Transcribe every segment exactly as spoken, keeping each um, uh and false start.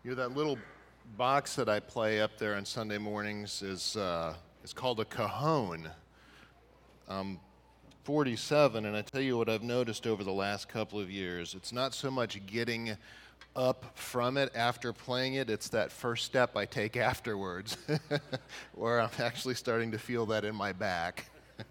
You know, that little box that I play up there on Sunday mornings is uh, is called a cajon. I'm forty-seven, and I tell you what I've noticed over the last couple of years. It's not so much getting up from it after playing it, it's that first step I take afterwards, where I'm actually starting to feel that in my back.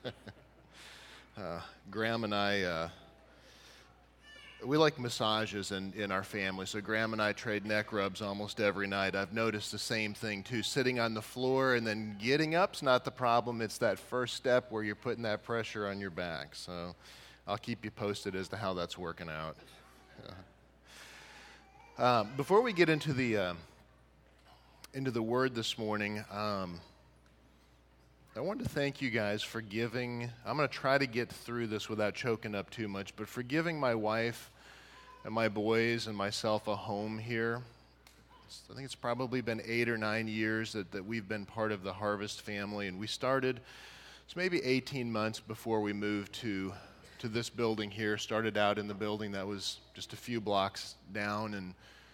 uh, Graham and I... Uh, We like massages in, in our family, so Graham and I trade neck rubs almost every night. I've noticed the same thing, too. Sitting on the floor and then getting up's not the problem. It's that first step where you're putting that pressure on your back. So I'll keep you posted as to how that's working out. Uh, um, before we get into the, uh, into the Word this morning, um, I wanted to thank you guys for giving. I'm going to try to get through this without choking up too much, but for giving my wife and my boys and myself a home here. I think it's probably been eight or nine years that, that we've been part of the Harvest family, and we started, it's maybe eighteen months before we moved to, to this building here. Started out in the building that was just a few blocks down, and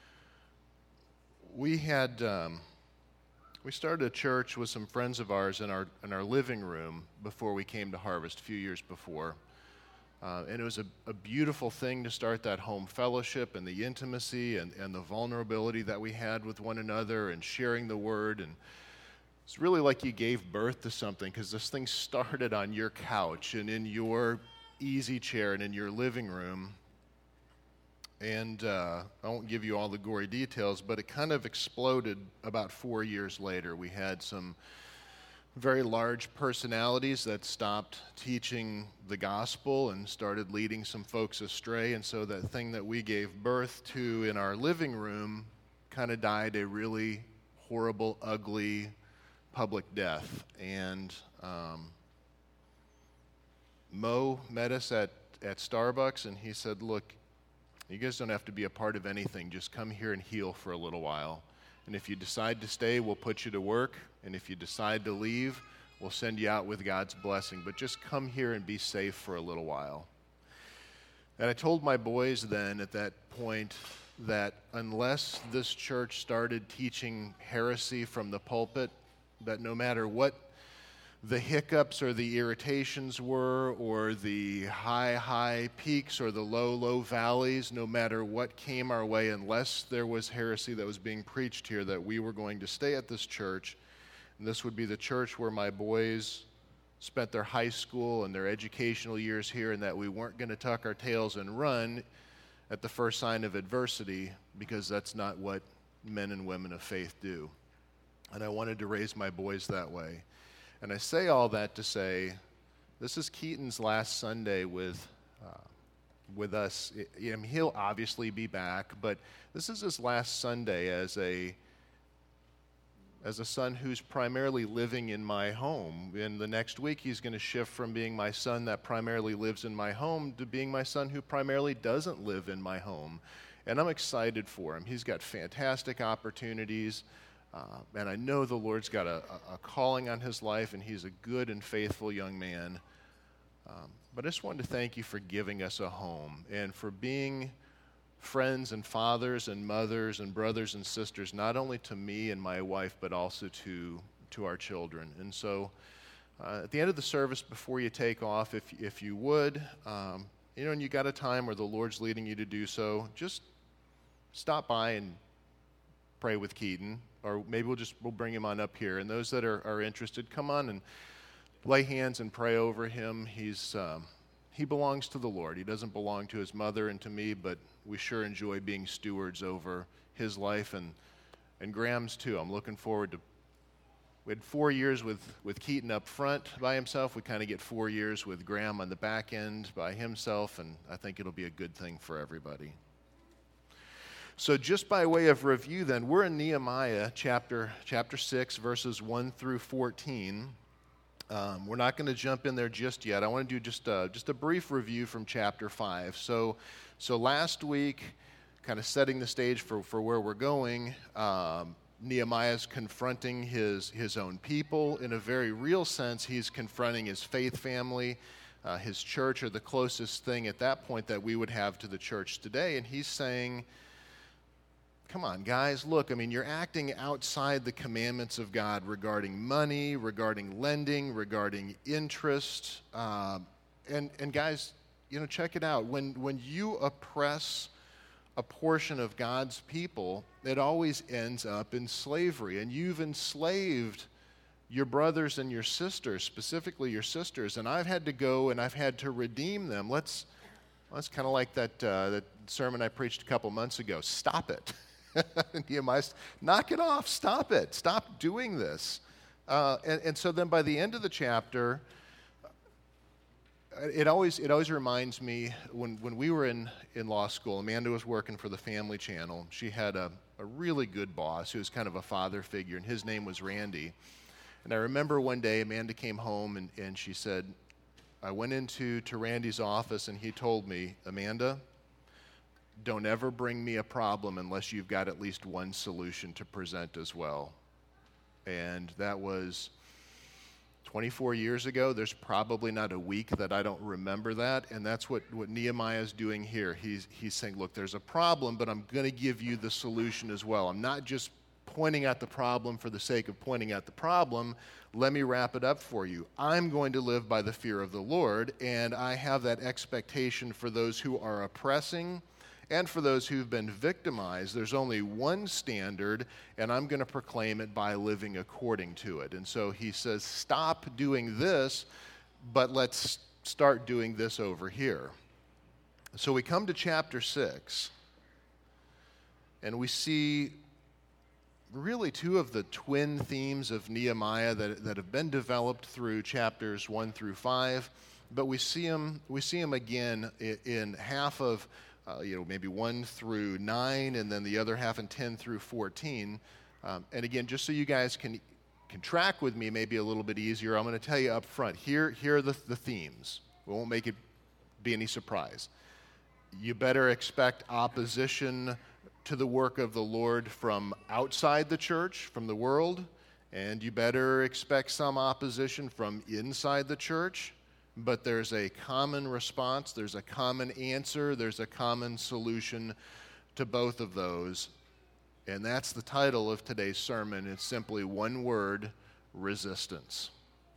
we had... Um, We started a church with some friends of ours in our in our living room before we came to Harvest a few years before. Uh, and it was a, a beautiful thing to start that home fellowship and the intimacy and, and the vulnerability that we had with one another and sharing the Word. And it's really like you gave birth to something, because this thing started on your couch and in your easy chair and in your living room. And uh, I won't give you all the gory details, but it kind of exploded about four years later. We had some very large personalities that stopped teaching the gospel and started leading some folks astray. And so that thing that we gave birth to in our living room kind of died a really horrible, ugly public death. And um, Mo met us at, at Starbucks, and he said, look, you guys don't have to be a part of anything. Just come here and heal for a little while. And if you decide to stay, we'll put you to work. And if you decide to leave, we'll send you out with God's blessing. But just come here and be safe for a little while. And I told my boys then at that point that unless this church started teaching heresy from the pulpit, that no matter what the hiccups or the irritations were, or the high, high peaks or the low, low valleys, no matter what came our way, unless there was heresy that was being preached here, that we were going to stay at this church. And this would be the church where my boys spent their high school and their educational years here, and that we weren't going to tuck our tails and run at the first sign of adversity, because that's not what men and women of faith do. And I wanted to raise my boys that way. And I say all that to say, this is Keaton's last Sunday with uh, with us. I mean, he'll obviously be back, but this is his last Sunday as a as a son who's primarily living in my home. In the next week, he's going to shift from being my son that primarily lives in my home to being my son who primarily doesn't live in my home. And I'm excited for him. He's got fantastic opportunities. Uh, and I know the Lord's got a, a calling on his life, and he's a good and faithful young man. Um, but I just wanted to thank you for giving us a home and for being friends and fathers and mothers and brothers and sisters, not only to me and my wife, but also to to our children. And so uh, at the end of the service, before you take off, if, if you would, um, you know, and you got a time where the Lord's leading you to do so, just stop by and pray with Keaton. Or maybe we'll just we'll bring him on up here. And those that are, are interested, come on and lay hands and pray over him. He's um, he belongs to the Lord. He doesn't belong to his mother and to me, but we sure enjoy being stewards over his life and and Graham's too. I'm looking forward to. We had four years with, with Keaton up front by himself. We kind of get four years with Graham on the back end by himself, and I think it'll be a good thing for everybody. So just by way of review then, we're in Nehemiah chapter chapter six, verses one through fourteen. Um, we're not going to jump in there just yet. I want to do just a, just a brief review from chapter five. So so last week, kind of setting the stage for, for where we're going, um, Nehemiah's confronting his, his own people. In a very real sense, he's confronting his faith family, uh, his church, or the closest thing at that point that we would have to the church today. And he's saying, come on, guys, look, I mean, you're acting outside the commandments of God regarding money, regarding lending, regarding interest. Uh, and, and guys, you know, check it out. When, when you oppress a portion of God's people, it always ends up in slavery. And you've enslaved your brothers and your sisters, specifically your sisters, and I've had to go and I've had to redeem them. Let's, let's kind of like that, uh, that sermon I preached a couple months ago. Stop it. Nehemiah, knock it off. Stop it. Stop doing this. Uh, and, and so then by the end of the chapter, It always it always reminds me when, when we were in, in law school, Amanda was working for the Family Channel. She had a, a really good boss who was kind of a father figure, and his name was Randy. And I remember one day Amanda came home and, and she said, I went into to Randy's office and he told me, Amanda, don't ever bring me a problem unless you've got at least one solution to present as well. And that was twenty-four years ago. There's probably not a week that I don't remember that, and that's what, what Nehemiah is doing here. He's, he's saying, look, there's a problem, but I'm going to give you the solution as well. I'm not just pointing at the problem for the sake of pointing at the problem. Let me wrap it up for you. I'm going to live by the fear of the Lord, and I have that expectation for those who are oppressing and for those who've been victimized. There's only one standard, and I'm going to proclaim it by living according to it. And so he says, stop doing this, but let's start doing this over here. So we come to chapter six, and we see really two of the twin themes of Nehemiah that, that have been developed through chapters one through five, but we see them, we see them again in, in half of Uh, you know, maybe one through nine, and then the other half in ten through fourteen. Um, and again, just so you guys can can track with me maybe a little bit easier, I'm going to tell you up front, here, here are the, the themes. We won't make it be any surprise. You better expect opposition to the work of the Lord from outside the church, from the world, and you better expect some opposition from inside the church. But there's a common response, there's a common answer, there's a common solution to both of those. And that's the title of today's sermon. It's simply one word: resistance.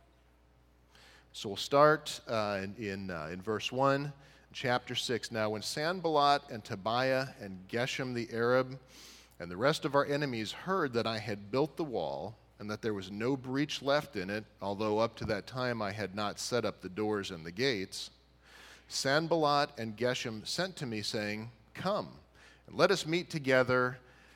So we'll start uh, in, in, uh, in verse one, chapter six. Now when Sanballat and Tobiah and Geshem the Arab and the rest of our enemies heard that I had built the wall, and that there was no breach left in it, although up to that time I had not set up the doors and the gates, Sanballat and Geshem sent to me, saying, come, and let us meet together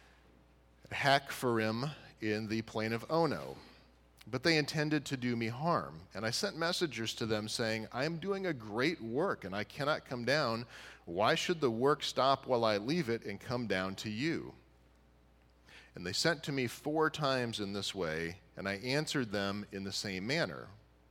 at Hakkephirim in the plain of Ono. But they intended to do me harm. And I sent messengers to them, saying, I am doing a great work, and I cannot come down. Why should the work stop while I leave it and come down to you? And they sent to me four times in this way, and I answered them in the same manner.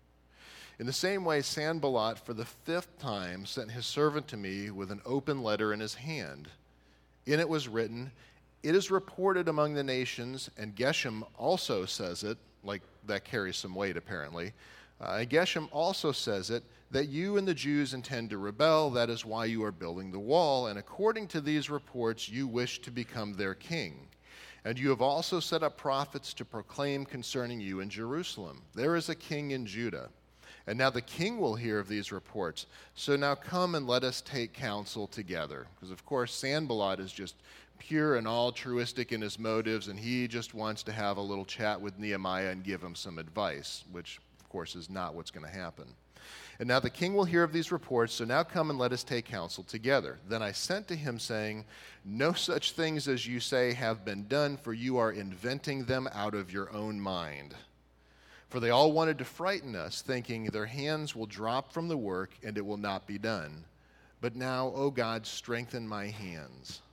In the same way, Sanballat, for the fifth time, sent his servant to me with an open letter in his hand. In it was written, it is reported among the nations, and Geshem also says it, like that carries some weight apparently. Uh, Geshem also says it, that you and the Jews intend to rebel. That is why you are building the wall, and according to these reports, you wish to become their king. And you have also set up prophets to proclaim concerning you in Jerusalem, there is a king in Judah. And now the king will hear of these reports. So now come and let us take counsel together. Because of course Sanballat is just pure and altruistic in his motives, and he just wants to have a little chat with Nehemiah and give him some advice, which of course is not what's going to happen. And now the king will hear of these reports, so now come and let us take counsel together. Then I sent to him, saying, no such things as you say have been done, for you are inventing them out of your own mind. For they all wanted to frighten us, thinking their hands will drop from the work and it will not be done. But now, O God, strengthen my hands.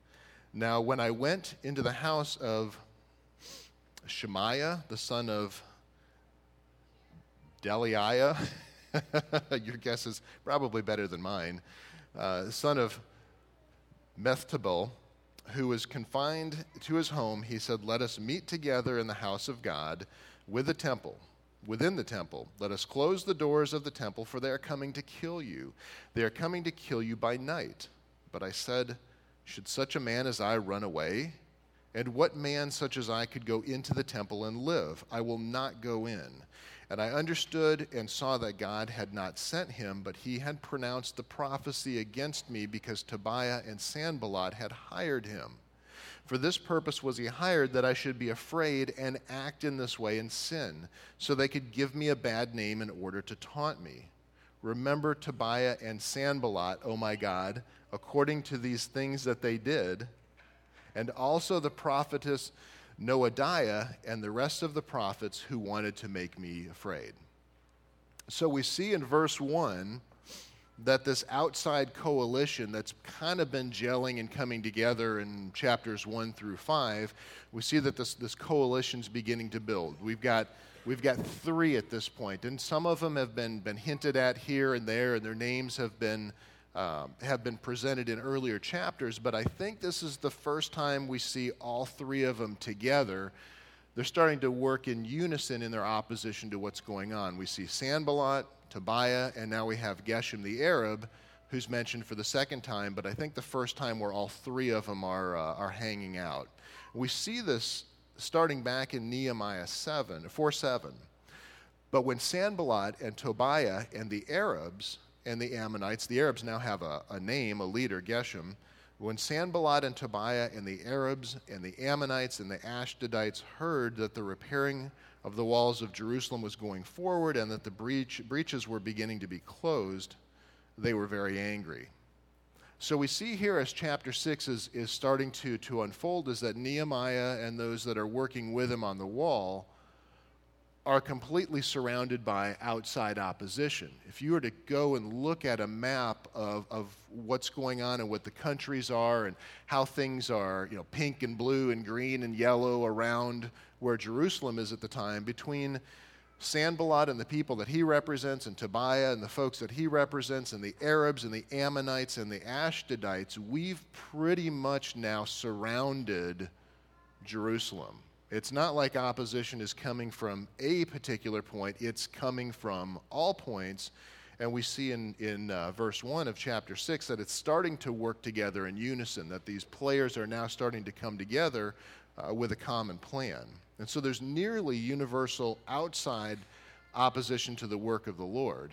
Now when I went into the house of Shemaiah, the son of Delaiah, your guess is probably better than mine, uh, son of Methtabel, who was confined to his home, he said, let us meet together in the house of God with the temple, within the temple. Let us close the doors of the temple, for they are coming to kill you. They are coming to kill you by night. But I said, should such a man as I run away? And what man such as I could go into the temple and live? I will not go in. And I understood and saw that God had not sent him, but he had pronounced the prophecy against me because Tobiah and Sanballat had hired him. For this purpose was he hired, that I should be afraid and act in this way and sin, so they could give me a bad name in order to taunt me. Remember Tobiah and Sanballat, O my God, according to these things that they did, and also the prophetess Noadiah and the rest of the prophets who wanted to make me afraid. So we see in verse one that this outside coalition that's kind of been gelling and coming together in chapters one through five, we see that this, this coalition's beginning to build. We've got we've got three at this point, and some of them have been, been hinted at here and there, and their names have been um, have been presented in earlier chapters, but I think this is the first time we see all three of them together. They're starting to work in unison in their opposition to what's going on. We see Sanballat, Tobiah, and now we have Geshem the Arab, who's mentioned for the second time, but I think the first time where all three of them are, uh, are hanging out. We see this starting back in Nehemiah seven, four seven. But when Sanballat and Tobiah and the Arabs and the Ammonites, the Arabs now have a, a name, a leader, Geshem. When Sanballat and Tobiah and the Arabs and the Ammonites and the Ashdodites heard that the repairing of the walls of Jerusalem was going forward and that the breach, breaches were beginning to be closed, they were very angry. So we see here as chapter six is, is starting to, to unfold is that Nehemiah and those that are working with him on the wall are completely surrounded by outside opposition. If you were to go and look at a map of, of what's going on and what the countries are and how things are, you know, pink and blue and green and yellow around where Jerusalem is at the time, between Sanballat and the people that he represents and Tobiah and the folks that he represents and the Arabs and the Ammonites and the Ashdodites, we've pretty much now surrounded Jerusalem. It's not like opposition is coming from a particular point. It's coming from all points. And we see in, in uh, verse one of chapter six that it's starting to work together in unison, that these players are now starting to come together uh, with a common plan. And so there's nearly universal outside opposition to the work of the Lord.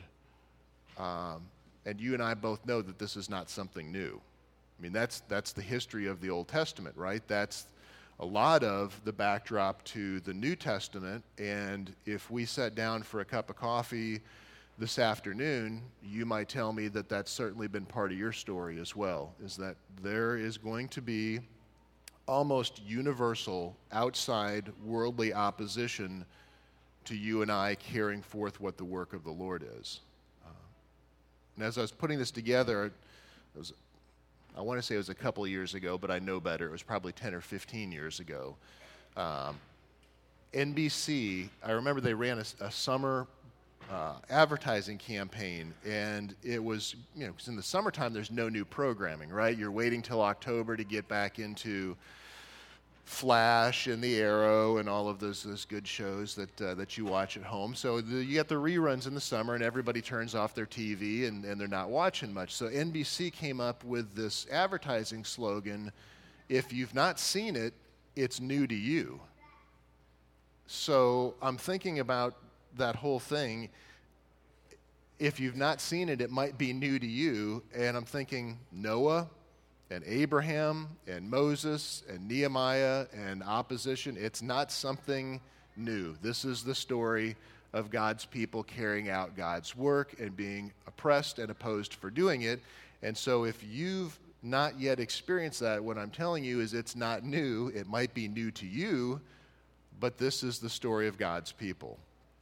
Um, and you and I both know that this is not something new. I mean, that's that's the history of the Old Testament, right? That's a lot of the backdrop to the New Testament. And if we sat down for a cup of coffee this afternoon, you might tell me that that's certainly been part of your story as well, is that there is going to be almost universal outside worldly opposition to you and I carrying forth what the work of the Lord is. Uh, and as I was putting this together, it was I want to say it was a couple of years ago, but I know better. It was probably ten or fifteen years ago. Um, N B C, I remember they ran a, a summer uh, advertising campaign, and it was, you know, because in the summertime there's no new programming, right? You're waiting till October to get back into Flash and The Arrow and all of those those good shows that uh, that you watch at home. So the, you get the reruns in the summer, and everybody turns off their T V, and, and they're not watching much. So N B C came up with this advertising slogan, if you've not seen it, it's new to you. So I'm thinking about that whole thing. If you've not seen it, it might be new to you. And I'm thinking Noah and Abraham and Moses and Nehemiah and opposition. It's not something new. This is the story of God's people carrying out God's work and being oppressed and opposed for doing it. And so if you've not yet experienced that, what I'm telling you is it's not new. It might be new to you, but this is the story of God's people.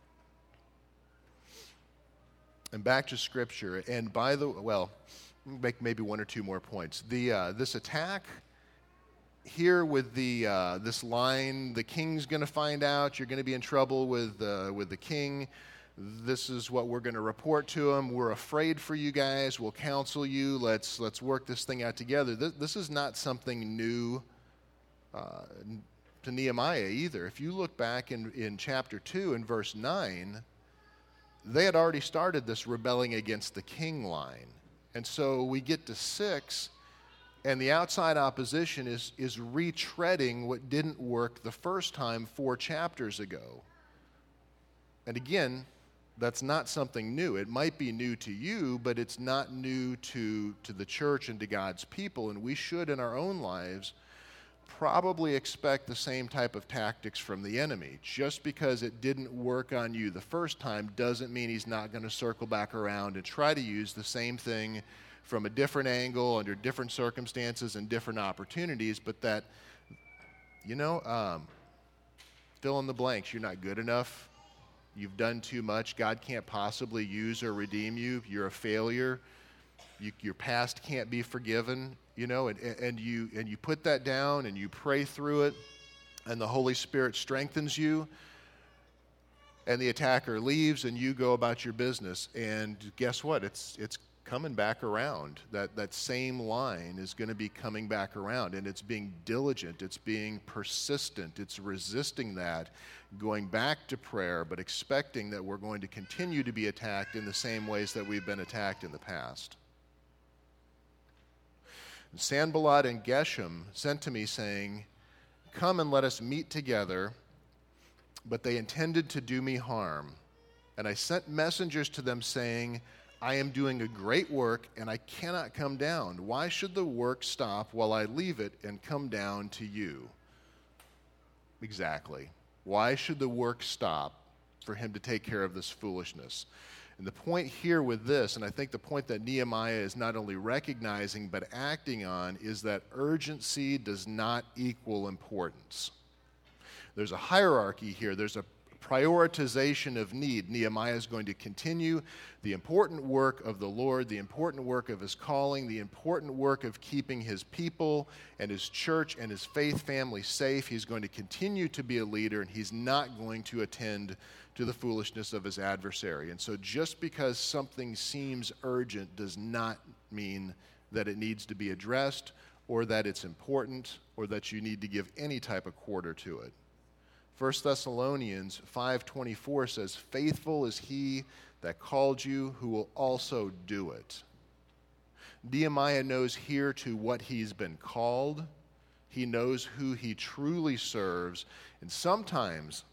And back to Scripture. And by the, well, make maybe one or two more points. The uh, this attack here with the uh, this line, the king's going to find out, you're going to be in trouble with uh, with the king. This is what we're going to report to him. We're afraid for you guys. We'll counsel you. Let's let's work this thing out together. This, this is not something new uh, to Nehemiah either. If you look back in, in chapter two and verse nine, they had already started this rebelling against the king line. And so we get to six, And the outside opposition is, is retreading what didn't work the first time four chapters ago. And again, that's not something new. It might be new to you, but it's not new to, to the church and to God's people. And we should, in our own lives, probably expect the same type of tactics from the enemy. Just because it didn't work on you the first time doesn't mean he's not going to circle back around and try to use the same thing from a different angle, under different circumstances and different opportunities, but that, you know, um, fill in the blanks. You're not good enough. You've done too much. God can't possibly use or redeem you. You're a failure. You, your past can't be forgiven, you know, and, and, you, and you put that down and you pray through it, and the Holy Spirit strengthens you, and the attacker leaves, and you go about your business. And guess what? It's, it's coming back around. That, that same line is going to be coming back around, and it's being diligent, it's being persistent, it's resisting that, going back to prayer, but expecting that we're going to continue to be attacked in the same ways that we've been attacked in the past. And Sanballat and Geshem sent to me saying, "Come and let us meet together," but they intended to do me harm. And I sent messengers to them saying, "I am doing a great work, and I cannot come down. Why should the work stop while I leave it and come down to you?" Exactly. Why should the work stop for him to take care of this foolishness? And the point here with this, and I think the point that Nehemiah is not only recognizing but acting on, is that urgency does not equal importance. There's a hierarchy here. There's a prioritization of need. Nehemiah is going to continue the important work of the Lord, the important work of his calling, the important work of keeping his people and his church and his faith family safe. He's going to continue to be a leader, and he's not going to attend to the foolishness of his adversary. And so just because something seems urgent does not mean that it needs to be addressed, or that it's important, or that you need to give any type of quarter to it. First Thessalonians five twenty-four says, "Faithful is he that called you, who will also do it." Nehemiah knows here to what he's been called. He knows who he truly serves. And sometimes,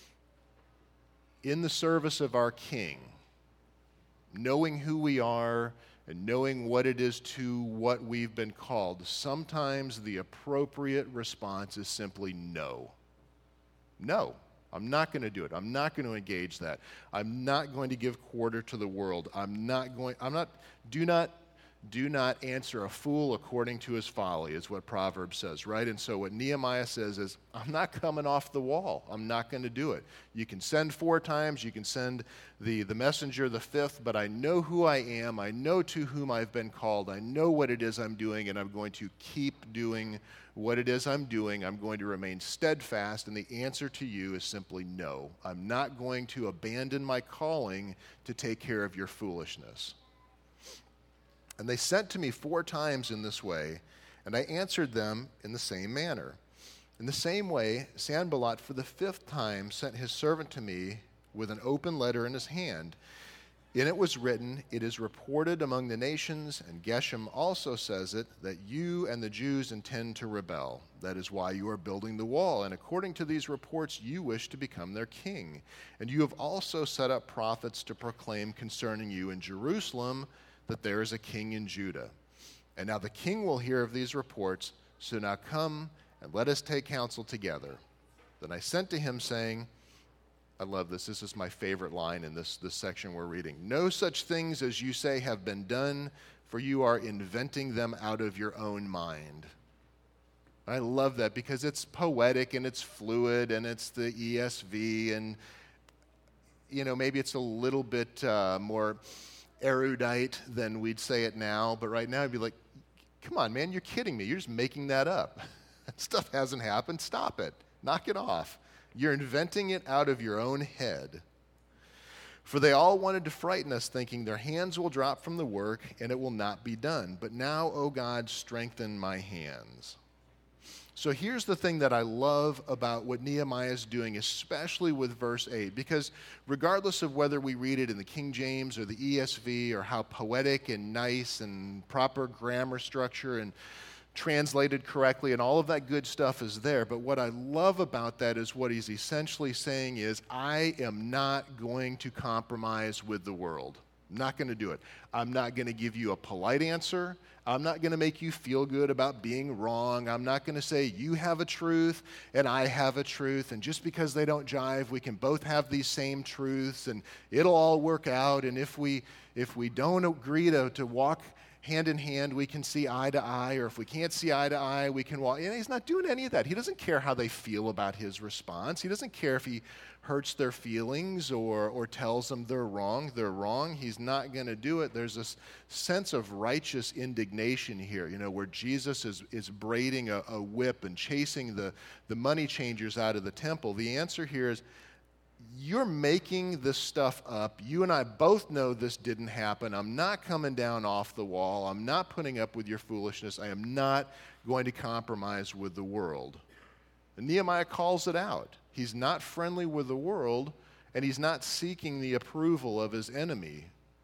in the service of our King, knowing who we are and knowing what it is to what we've been called, sometimes the appropriate response is simply no. No, I'm not going to do it. I'm not going to engage that. I'm not going to give quarter to the world. I'm not going, I'm not, do not, do not answer a fool according to his folly, is what Proverbs says, right? And so what Nehemiah says is, I'm not coming off the wall. I'm not going to do it. You can send four times. You can send the, the messenger the fifth, but I know who I am. I know to whom I've been called. I know what it is I'm doing, and I'm going to keep doing what it is I'm doing. I'm going to remain steadfast, and the answer to you is simply no. I'm not going to abandon my calling to take care of your foolishness. And they sent to me four times in this way, and I answered them in the same manner. In the same way, Sanballat for the fifth time sent his servant to me with an open letter in his hand. In it was written, "It is reported among the nations," and Geshem also says it, "that you and the Jews intend to rebel. That is why you are building the wall, and according to these reports, you wish to become their king. And you have also set up prophets to proclaim concerning you in Jerusalem that there is a king in Judah. And now the king will hear of these reports, so now come and let us take counsel together." Then I sent to him saying, I love this. This is my favorite line in this, this section we're reading. "No such things as you say have been done, for you are inventing them out of your own mind." I love that because it's poetic and it's fluid and it's the E S V, and, you know, maybe it's a little bit uh, more erudite than we'd say it now, but right now I'd be like, come on, man, you're kidding me. You're just making that up. That stuff hasn't happened. Stop it. Knock it off. You're inventing it out of your own head. "For they all wanted to frighten us, thinking their hands will drop from the work and it will not be done. But now, O God, strengthen my hands." So here's the thing that I love about what Nehemiah is doing, especially with verse eight, because regardless of whether we read it in the King James or the E S V or how poetic and nice and proper grammar structure and translated correctly, and all of that good stuff is there. But what I love about that is what he's essentially saying is, I am not going to compromise with the world. I'm not going to do it. I'm not going to give you a polite answer. I'm not going to make you feel good about being wrong. I'm not going to say you have a truth and I have a truth, and just because they don't jive, we can both have these same truths and it'll all work out. And if we if we don't agree to, to walk hand in hand, we can see eye to eye, or if we can't see eye to eye, we can walk. And he's not doing any of that. He doesn't care how they feel about his response. He doesn't care if he hurts their feelings or, or tells them they're wrong. They're wrong. He's not going to do it. There's this sense of righteous indignation here, you know, where Jesus is, is braiding a, a whip and chasing the, the money changers out of the temple. The answer here is, you're making this stuff up. You and I both know this didn't happen. I'm not coming down off the wall. I'm not putting up with your foolishness. I am not going to compromise with the world. And Nehemiah calls it out. He's not friendly with the world, and he's not seeking the approval of his enemy,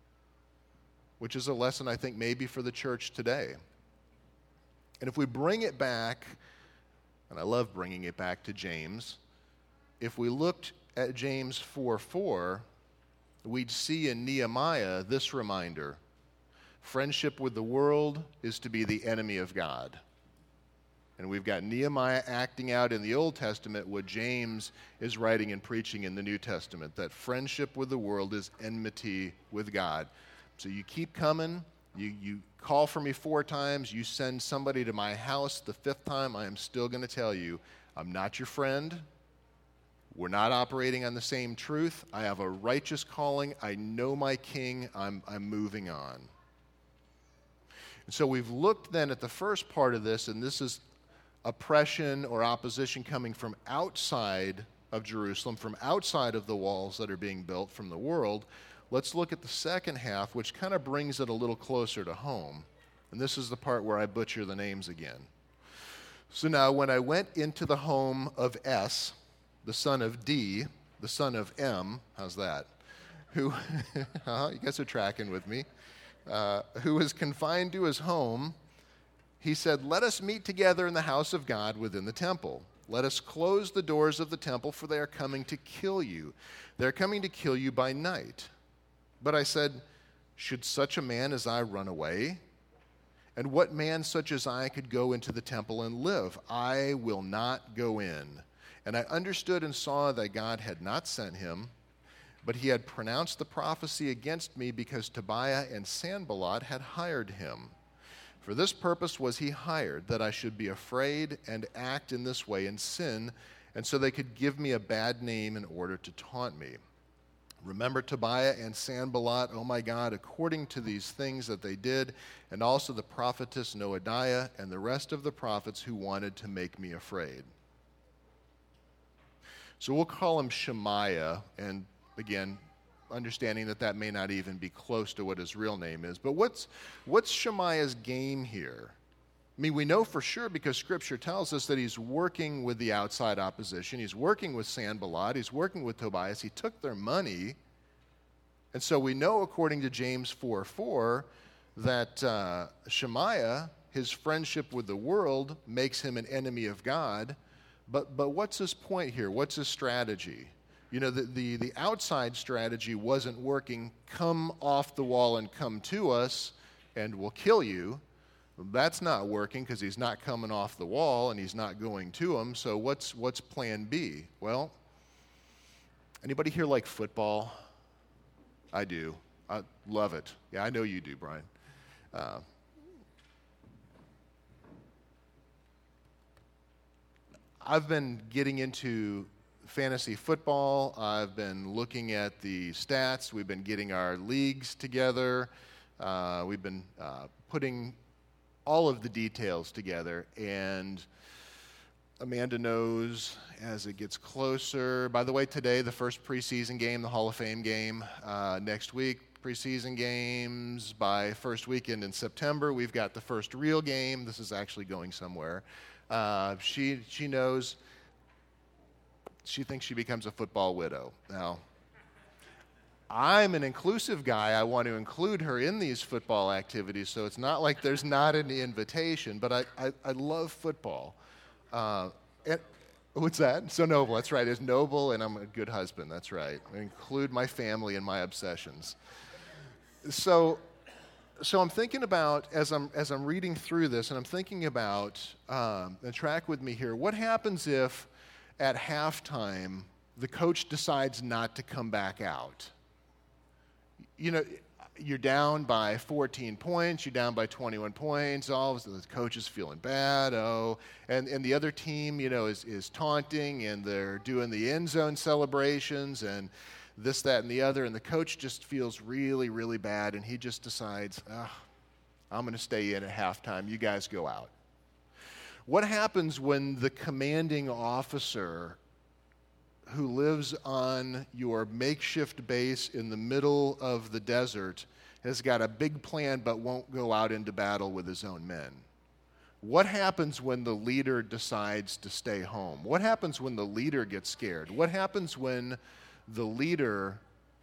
which is a lesson, I think, maybe for the church today. And if we bring it back, and I love bringing it back to James, if we looked at James four four, we'd see in Nehemiah this reminder: friendship with the world is to be the enemy of God. And we've got Nehemiah acting out in the Old Testament what James is writing and preaching in the New Testament, that friendship with the world is enmity with God. So you keep coming, you, you call for me four times, you send somebody to my house the fifth time, I am still going to tell you, I'm not your friend. We're not operating on the same truth. I have a righteous calling. I know my king. I'm, I'm moving on. And so we've looked then at the first part of this, and this is oppression or opposition coming from outside of Jerusalem, from outside of the walls that are being built from the world. Let's look at the second half, which kind of brings it a little closer to home. And this is the part where I butcher the names again. So now, when I went into the home of S, the son of D, the son of M, how's that? Who, uh, you guys are tracking with me, uh, who was confined to his home, he said, let us meet together in the house of God within the temple. Let us close the doors of the temple, for they are coming to kill you. They're coming to kill you by night. But I said, should such a man as I run away? And what man such as I could go into the temple and live? I will not go in. And I understood and saw that God had not sent him, but he had pronounced the prophecy against me because Tobiah and Sanballat had hired him. For this purpose was he hired, that I should be afraid and act in this way and sin, and so they could give me a bad name in order to taunt me. Remember Tobiah and Sanballat, oh my God, according to these things that they did, and also the prophetess Noadiah and the rest of the prophets who wanted to make me afraid. So we'll call him Shemaiah, and again, understanding that that may not even be close to what his real name is. But what's what's Shemaiah's game here? I mean, we know for sure because Scripture tells us that he's working with the outside opposition. He's working with Sanballat. He's working with Tobias. He took their money. And so we know, according to James four four, that uh, Shemaiah, his friendship with the world, makes him an enemy of God. But but what's his point here? What's his strategy? You know, the, the, the outside strategy wasn't working. Come off the wall and come to us, and we'll kill you. That's not working because he's not coming off the wall and he's not going to him. So what's what's plan B? Well, anybody here like football? I do. I love it. Yeah, I know you do, Brian. Uh, I've been getting into fantasy football. I've been looking at the stats. We've been getting our leagues together. Uh, we've been uh, putting all of the details together, and Amanda knows as it gets closer. By the way, today, the first preseason game, the Hall of Fame game. Uh, next week, preseason games. By first weekend in September, we've got the first real game. This is actually going somewhere. Uh, she she knows. She thinks she becomes a football widow. Now, I'm an inclusive guy. I want to include her in these football activities, so it's not like there's not an invitation, but I, I, I love football. Uh, and, what's that? So noble, that's right. It's noble, and I'm a good husband, that's right. I include my family in my obsessions. So, so I'm thinking about, as I'm, as I'm reading through this, and I'm thinking about, um, and track with me here, what happens if at halftime the coach decides not to come back out? You know, you're down by fourteen points, you're down by twenty-one points, all of the coach is feeling bad, oh, and, and the other team, you know, is, is taunting, and they're doing the end zone celebrations, and this, that, and the other, and the coach just feels really, really bad, and he just decides, oh, I'm going to stay in at halftime, you guys go out. What happens when the commanding officer who lives on your makeshift base in the middle of the desert has got a big plan but won't go out into battle with his own men? What happens when the leader decides to stay home? What happens when the leader gets scared? What happens when the leader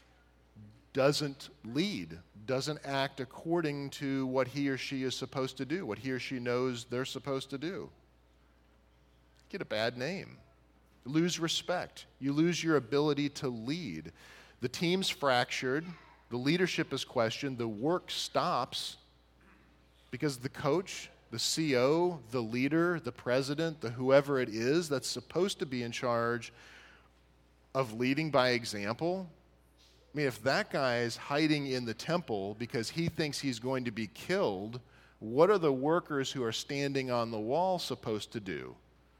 doesn't lead, doesn't act according to what he or she is supposed to do, what he or she knows they're supposed to do? Get a bad name. Lose respect. You lose your ability to lead. The team's fractured. The leadership is questioned. The work stops because the coach, the C O, the leader, the president, the whoever it is that's supposed to be in charge of leading by example. I mean, if that guy is hiding in the temple because he thinks he's going to be killed, what are the workers who are standing on the wall supposed to do?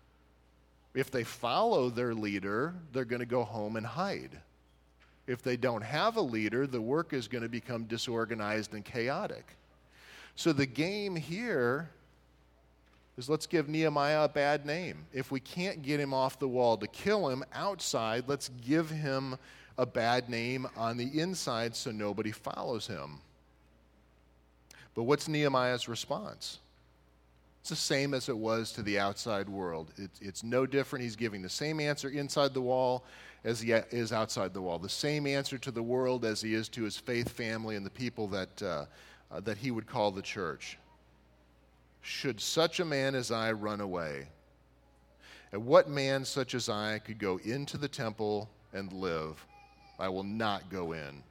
If they follow their leader, they're going to go home and hide. If they don't have a leader, the work is going to become disorganized and chaotic. So the game here is, let's give Nehemiah a bad name. If we can't get him off the wall to kill him outside, let's give him a bad name on the inside so nobody follows him. But what's Nehemiah's response? It's the same as it was to the outside world. It, it's no different. He's giving the same answer inside the wall as he is outside the wall. The same answer to the world as he is to his faith family and the people that, uh, uh, that he would call the church. Should such a man as I run away? And what man such as I could go into the temple and live? I will not go in.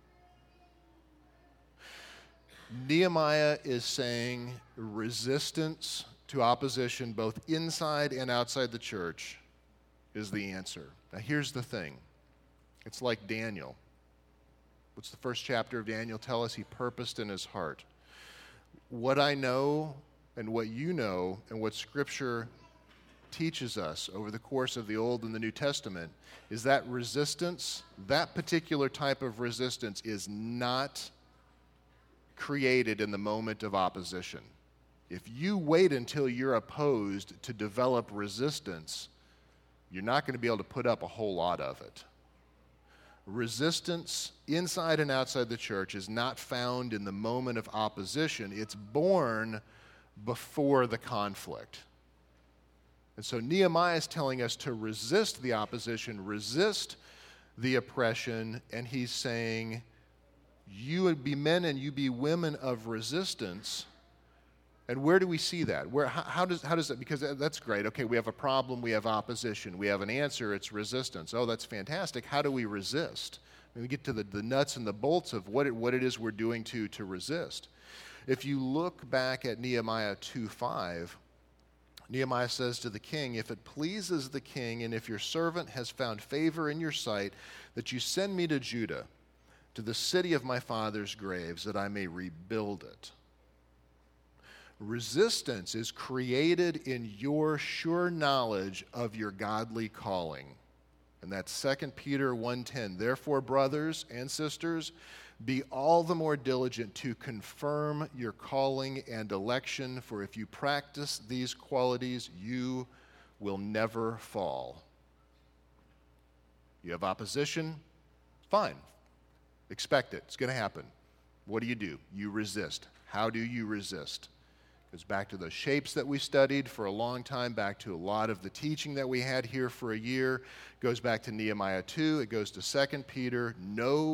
Nehemiah is saying resistance to opposition, both inside and outside the church, is the answer. Now here's the thing. It's like Daniel. What's the first chapter of Daniel tell us? He purposed in his heart. What I know and what you know and what Scripture teaches us over the course of the Old and the New Testament is that resistance, that particular type of resistance, is not created in the moment of opposition. If you wait until you're opposed to develop resistance, you're not going to be able to put up a whole lot of it. Resistance inside and outside the church is not found in the moment of opposition. It's born before the conflict. And so Nehemiah is telling us to resist the opposition, resist the oppression, and he's saying, you would be men and you be women of resistance. And where do we see that? Where, how, how does, how does that, because that's great. Okay, we have a problem, we have opposition, we have an answer, it's resistance. Oh, that's fantastic. How do we resist? And we get to the, the nuts and the bolts of what it, what it is we're doing to, to resist. If you look back at Nehemiah two five, Nehemiah says to the king, if it pleases the king, and if your servant has found favor in your sight, that you send me to Judah, to the city of my father's graves, that I may rebuild it. Resistance is created in your sure knowledge of your godly calling. And that's Second Peter one ten. Therefore, brothers and sisters, be all the more diligent to confirm your calling and election, for if you practice these qualities, you will never fall. You have opposition? Fine. Expect it. It's going to happen. What do you do? You resist. How do you resist? It goes back to those shapes that we studied for a long time, back to a lot of the teaching that we had here for a year. It goes back to Nehemiah two. It goes to Second Peter. Know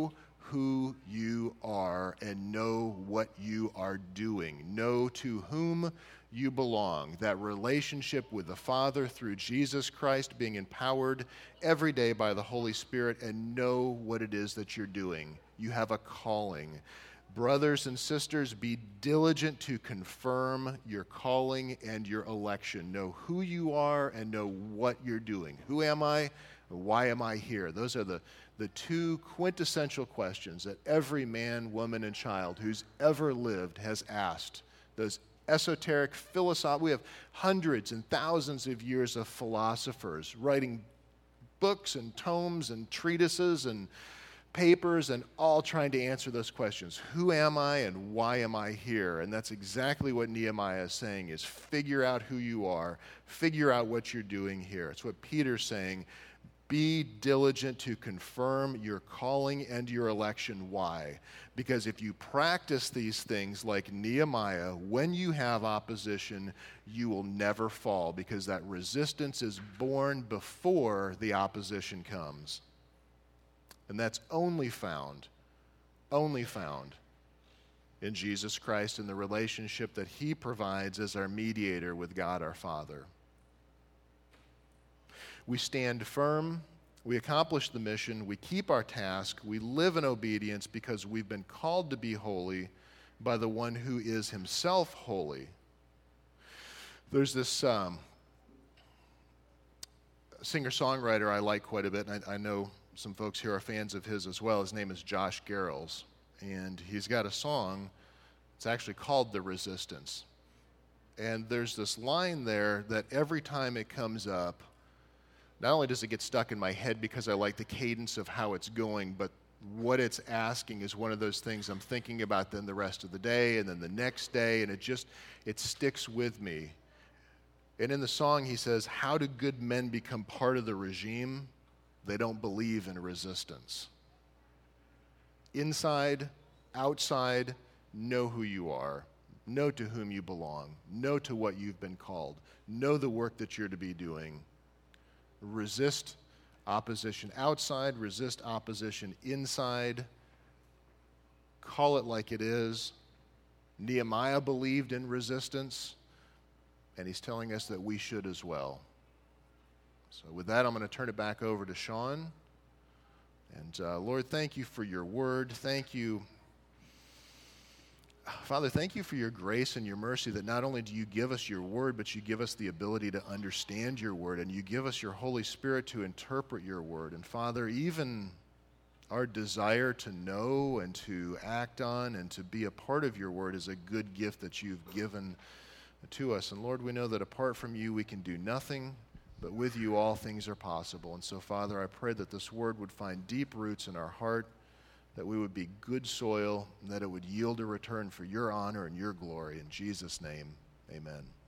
who you are and know what you are doing. Know to whom you belong. That relationship with the Father through Jesus Christ, being empowered every day by the Holy Spirit, and know what it is that you're doing. You have a calling. Brothers and sisters, be diligent to confirm your calling and your election. Know who you are and know what you're doing. Who am I? Why am I here? Those are the, the two quintessential questions that every man, woman, and child who's ever lived has asked. Those esoteric philosophy. We have hundreds and thousands of years of philosophers writing books and tomes and treatises and papers and all trying to answer those questions. Who am I and why am I here? And that's exactly what Nehemiah is saying, is figure out who you are, figure out what you're doing here. It's what Peter's saying. Be diligent to confirm your calling and your election. Why? Because if you practice these things like Nehemiah, when you have opposition, you will never fall, because that resistance is born before the opposition comes. And that's only found, only found in Jesus Christ and the relationship that he provides as our mediator with God our Father. We stand firm, we accomplish the mission, we keep our task, we live in obedience because we've been called to be holy by the one who is himself holy. There's this um, singer-songwriter I like quite a bit, and I, I know some folks here are fans of his as well. His name is Josh Garrels, and he's got a song, it's actually called The Resistance. And there's this line there that every time it comes up, not only does it get stuck in my head because I like the cadence of how it's going, but what it's asking is one of those things I'm thinking about then the rest of the day and then the next day, and it just, it sticks with me. And in the song he says, how do good men become part of the regime? They don't believe in resistance. Inside, outside, know who you are. Know to whom you belong. Know to what you've been called. Know the work that you're to be doing. Resist opposition outside, resist opposition inside. Call it like it is. Nehemiah believed in resistance, and he's telling us that we should as well. So with that, I'm going to turn it back over to Sean. And uh, Lord, thank you for your word. Thank you. Father, thank you for your grace and your mercy that not only do you give us your word, but you give us the ability to understand your word, and you give us your Holy Spirit to interpret your word. And Father, even our desire to know and to act on and to be a part of your word is a good gift that you've given to us. And Lord, we know that apart from you, we can do nothing, but with you all things are possible. And so, Father, I pray that this word would find deep roots in our heart, that we would be good soil, and that it would yield a return for your honor and your glory. In Jesus' name, amen.